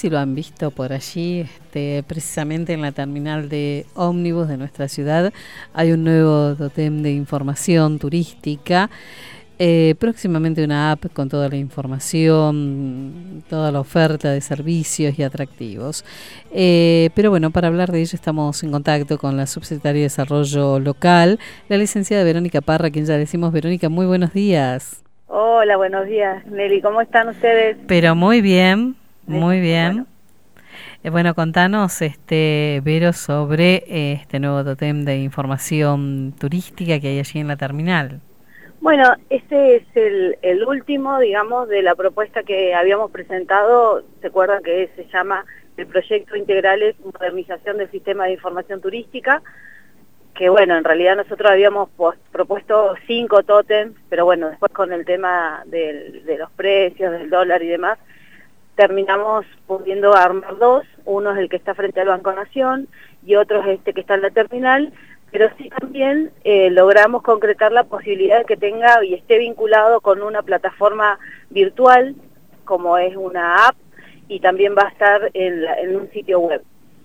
si lo han visto por allí, precisamente en la terminal de ómnibus de nuestra ciudad hay un nuevo tótem de información turística. Próximamente una app con toda la información, toda la oferta de servicios y atractivos. Pero bueno, para hablar de ello estamos en contacto con la subsecretaria de Desarrollo Local, la licenciada Verónica Parra, a quien ya decimos. Verónica, muy buenos días. Hola, buenos días, Nelly. ¿Cómo están ustedes? Pero muy bien, muy bien. Bueno, Bueno, contanos, Vero, sobre este nuevo tótem de información turística que hay allí en la terminal. Bueno, este es el último, digamos, de la propuesta que habíamos presentado. ¿Se acuerdan que se llama el Proyecto Integrales Modernización del Sistema de Información Turística? Que bueno, en realidad nosotros habíamos propuesto 5 tótems, pero bueno, después con el tema de los precios, del dólar y demás, terminamos pudiendo armar 2. Uno es el que está frente al Banco Nación y otro es este que está en la terminal, pero sí también logramos concretar la posibilidad de que tenga y esté vinculado con una plataforma virtual, como es una app, y también va a estar en un sitio web.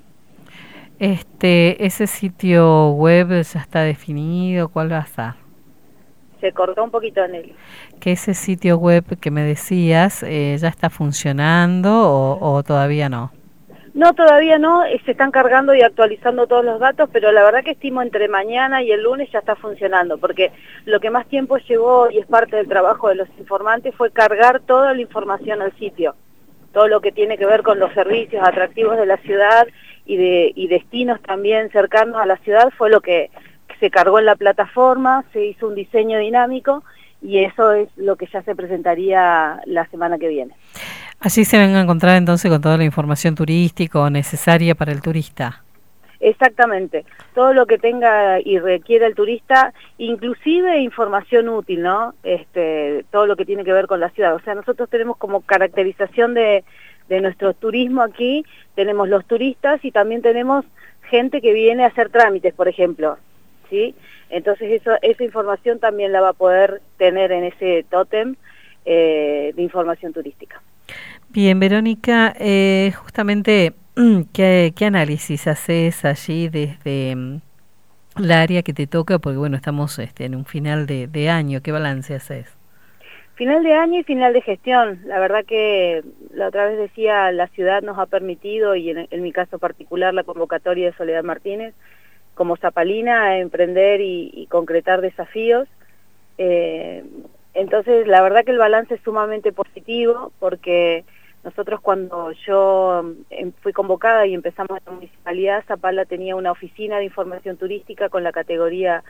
Ese sitio web ya está definido, ¿cuál va a ser? Se cortó un poquito en él. Que ese sitio web que me decías ya está funcionando o todavía no. No, todavía no, se están cargando y actualizando todos los datos, pero la verdad que estimo entre mañana y el lunes ya está funcionando, porque lo que más tiempo llevó, y es parte del trabajo de los informantes, fue cargar toda la información al sitio. Todo lo que tiene que ver con los servicios atractivos de la ciudad y destinos también cercanos a la ciudad fue lo que se cargó en la plataforma, se hizo un diseño dinámico y eso es lo que ya se presentaría la semana que viene. Allí se van a encontrar entonces con toda la información turística o necesaria para el turista. Exactamente, todo lo que tenga y requiera el turista, inclusive información útil, ¿no? Todo lo que tiene que ver con la ciudad. O sea, nosotros tenemos como caracterización de nuestro turismo aquí, tenemos los turistas y también tenemos gente que viene a hacer trámites, por ejemplo, ¿sí? Entonces esa información también la va a poder tener en ese tótem de información turística. Bien, Verónica, justamente, ¿qué análisis haces allí desde la área que te toca? Porque bueno, estamos en un final de año, ¿qué balance haces? Final de año y final de gestión. La verdad que la otra vez decía, la ciudad nos ha permitido, y en mi caso particular, la convocatoria de Soledad Martínez, como zapalina, a emprender y concretar desafíos. Entonces, la verdad que el balance es sumamente positivo, porque nosotros cuando yo fui convocada y empezamos en la municipalidad, Zapala tenía una oficina de información turística con la categoría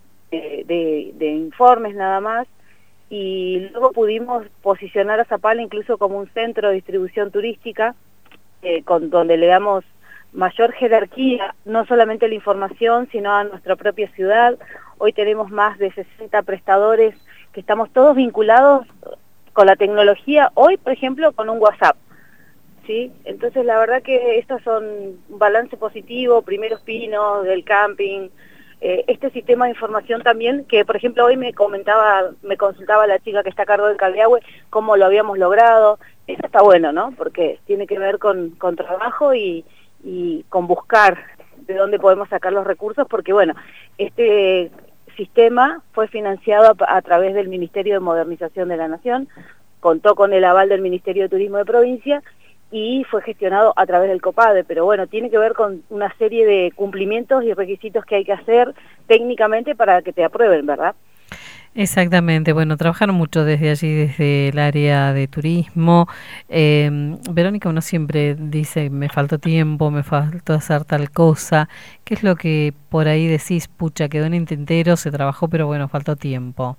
de informes nada más, y luego pudimos posicionar a Zapala incluso como un centro de distribución turística, donde le damos mayor jerarquía, no solamente a la información, sino a nuestra propia ciudad. Hoy tenemos más de 60 prestadores que estamos todos vinculados con la tecnología, hoy por ejemplo con un WhatsApp, ¿sí? Entonces la verdad que estos son un balance positivo, primeros pinos del camping, este sistema de información también, que por ejemplo hoy me consultaba la chica que está a cargo del Cabiahue, cómo lo habíamos logrado. Eso está bueno, ¿no? Porque tiene que ver con trabajo y con buscar de dónde podemos sacar los recursos, porque bueno, este sistema fue financiado a través del Ministerio de Modernización de la Nación, contó con el aval del Ministerio de Turismo de Provincia y fue gestionado a través del COPADE, pero bueno, tiene que ver con una serie de cumplimientos y requisitos que hay que hacer técnicamente para que te aprueben, ¿verdad? Exactamente, bueno, trabajaron mucho desde allí, desde el área de turismo. Verónica, uno siempre dice, me faltó tiempo, me faltó hacer tal cosa. ¿Qué es lo que por ahí decís, pucha, quedó en el tintero, se trabajó, pero bueno, faltó tiempo?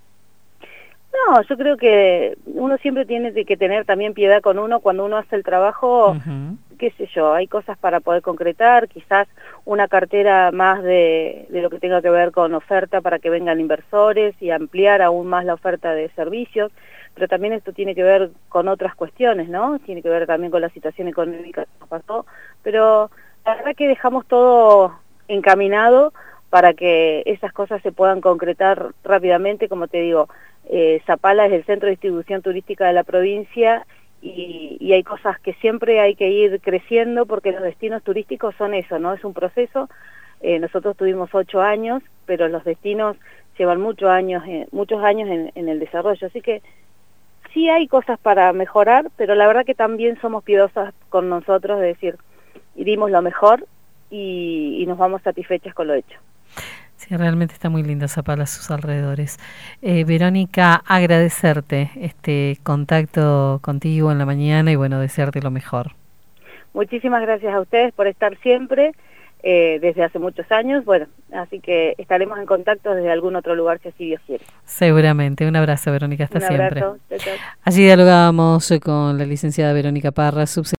No, yo creo que uno siempre tiene que tener también piedad con uno cuando uno hace el trabajo. Qué sé yo, hay cosas para poder concretar, quizás una cartera más de lo que tenga que ver con oferta para que vengan inversores y ampliar aún más la oferta de servicios, pero también esto tiene que ver con otras cuestiones, ¿no? Tiene que ver también con la situación económica que nos pasó, pero la verdad que dejamos todo encaminado para que esas cosas se puedan concretar rápidamente. Como te digo, Zapala es el centro de distribución turística de la provincia y hay cosas que siempre hay que ir creciendo, porque los destinos turísticos son eso, ¿no? Es un proceso. Nosotros tuvimos 8 años, pero los destinos llevan muchos años en el desarrollo, así que sí hay cosas para mejorar, pero la verdad que también somos piadosas con nosotros, de decir, y dimos lo mejor y nos vamos satisfechas con lo hecho. Sí, realmente está muy linda Zapala a sus alrededores. Verónica, agradecerte este contacto contigo en la mañana y bueno, desearte lo mejor. Muchísimas gracias a ustedes por estar siempre, desde hace muchos años, bueno, así que estaremos en contacto desde algún otro lugar si así Dios quiere. Seguramente. Un abrazo, Verónica, hasta siempre. Un abrazo. Chao, chao. Allí dialogábamos con la licenciada Verónica Parra,